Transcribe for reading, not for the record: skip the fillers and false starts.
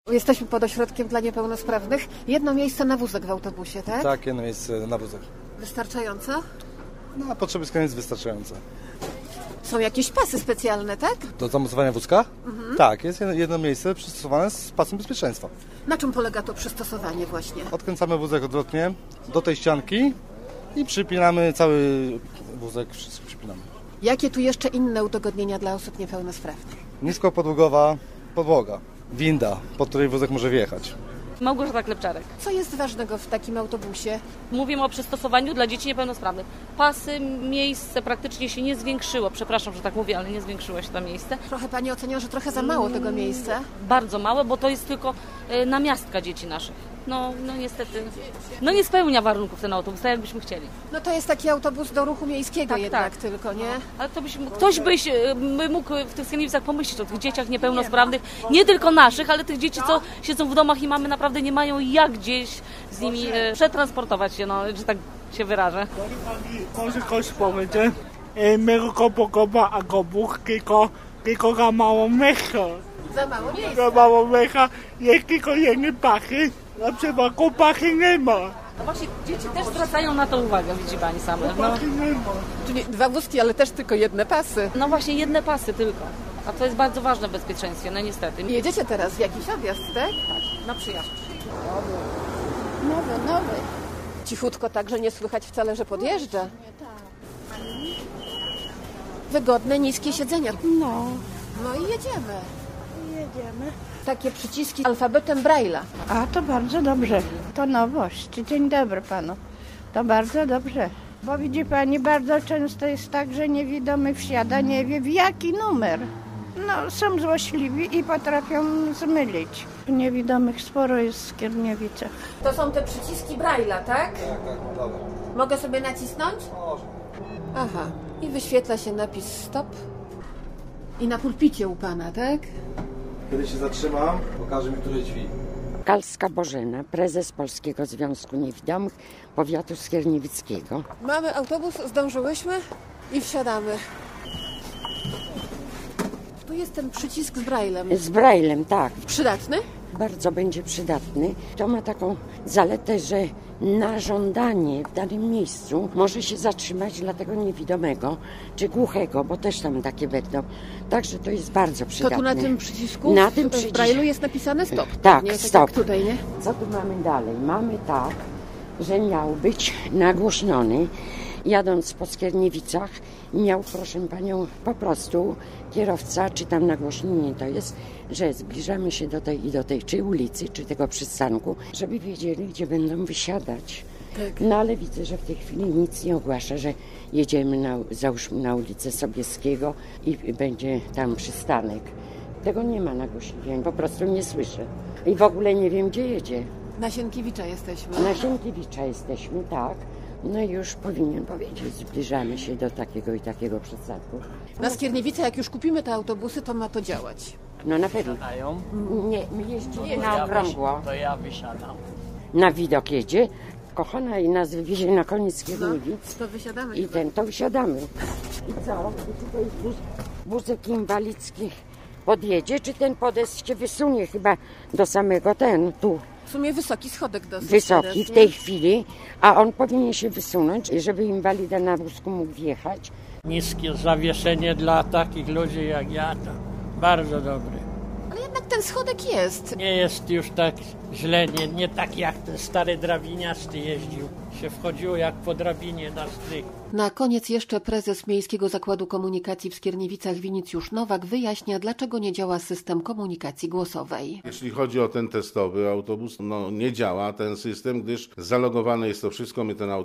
Jesteśmy pod ośrodkiem dla niepełnosprawnych. Jedno miejsce na wózek w autobusie, tak? Tak, jedno miejsce na wózek. Wystarczająco? Na potrzeby skrajnie jest wystarczające. Są jakieś pasy specjalne, tak? Do zamocowania wózka? Tak, jest jedno miejsce przystosowane z pasem bezpieczeństwa. Na czym polega to przystosowanie właśnie? Odkręcamy wózek odwrotnie do tej ścianki i przypinamy cały wózek, wszystko przypinamy. Jakie tu jeszcze inne udogodnienia dla osób niepełnosprawnych? Niskopodłogowa podłoga, winda, pod której wózek może wjechać. Małgorzata Klepczarek. Co jest ważnego w takim autobusie? Mówimy o przystosowaniu dla dzieci niepełnosprawnych. Pasy, miejsce praktycznie się nie zwiększyło. Przepraszam, że tak mówię, ale nie zwiększyło się to miejsce. Trochę Pani ocenia, że trochę za mało tego miejsca? Bardzo małe, bo to jest tylko namiastka dzieci naszych. No niestety, nie spełnia warunków ten autobus, tak jakbyśmy chcieli. No to jest taki autobus do ruchu miejskiego Tak, jednak tak. tylko, nie? Ale to ktoś by mógł w tych Skierniewicach pomyśleć o tych dzieciach niepełnosprawnych, nie tylko naszych, ale tych dzieci, co siedzą w domach i mamy naprawdę nie mają jak gdzieś z nimi przetransportować się, że tak się wyrażę. Może ktoś powiedzieć, mego pokopa autobus, tylko za mało miejsca. Za mało miejsca. Za mało miejsca, jest tylko jedne pachy, na przypadku pachy nie ma. No właśnie dzieci też zwracają na to uwagę, widzi Pani same. Pachy nie ma. Czyli dwa wózki, ale też tylko jedne pasy. No właśnie jedne pasy tylko, a to jest bardzo ważne w bezpieczeństwie, niestety. Jedziecie teraz w jakiś objazd, tak? Na przyjazd. Nowy. Cichutko tak, że nie słychać wcale, że podjeżdża. Wygodne, niskie siedzenia. No, No i jedziemy. jedziemy. Takie przyciski alfabetem Braille'a. A to bardzo dobrze. To nowość. Dzień dobry panu. To bardzo dobrze. Bo widzi pani, bardzo często jest tak, że niewidomy wsiada, nie wie w jaki numer. No, są złośliwi i potrafią zmylić. Niewidomych sporo jest w Skierniewicach. To są te przyciski Braille'a, tak? Tak, dobra. Mogę sobie nacisnąć? Może. Aha. I wyświetla się napis stop. I na pulpicie u pana, tak? Kiedy się zatrzymam, pokaże mi, które drzwi. Kalska Bożena, prezes Polskiego Związku Niewidomych Powiatu Skierniewickiego. Mamy autobus, zdążyłyśmy i wsiadamy. Tu jest ten przycisk z Braillem. Z Braillem, tak. Przydatny? Bardzo będzie przydatny. To ma taką zaletę, że na żądanie w danym miejscu może się zatrzymać dla tego niewidomego czy głuchego, bo też tam takie będą. Także to jest bardzo To przydatne. tu na tym przycisku Na tym w przycisku. Braille'u jest napisane stop. Tak, nie? stop. Tak jak tutaj, nie? Co tu mamy dalej? Mamy tak, że miał być nagłośniony. Jadąc po Skierniewicach miał, proszę panią, po prostu kierowca, czy tam nagłośnienie to jest, że zbliżamy się do tej i do tej, czy ulicy, czy tego przystanku, żeby wiedzieli, gdzie będą wysiadać. Tak. No ale widzę, że w tej chwili nic nie ogłasza, że jedziemy załóżmy na ulicę Sobieskiego i będzie tam przystanek. Tego nie ma nagłośnienia, po prostu nie słyszę. I w ogóle nie wiem, gdzie jedzie. Na Sienkiewicza jesteśmy. Na Sienkiewicza jesteśmy, tak. No i już powinien powiedzieć, zbliżamy się do takiego i takiego przystanku. Na Skierniewice, jak już kupimy te autobusy, to ma to działać. No na pewno. Dają, Nie, my jeździmy na okrągło. to ja wysiadam. Na widok jedzie. Kochana i nas wywiezie na koniec Skierniewic. To wysiadamy. I to wysiadamy. I co? I tutaj wózek inwalidzki podjedzie, czy ten podest się wysunie chyba do samego tu. W sumie wysoki schodek dosyć. Wysoki teraz, w nie? tej chwili, a on powinien się wysunąć, żeby inwalida na wózku mógł wjechać. Niskie zawieszenie dla takich ludzi jak ja to bardzo dobre. Ale jednak ten schodek jest. Nie jest już tak źle, nie tak jak ten stary drabiniasty jeździł. Się wchodziło jak po drabinie na stryk. Na koniec jeszcze prezes Miejskiego Zakładu Komunikacji w Skierniewicach Winicjusz Nowak wyjaśnia, dlaczego nie działa system komunikacji głosowej. Jeśli chodzi o ten testowy autobus, nie działa ten system, gdyż zalogowane jest to wszystko, my ten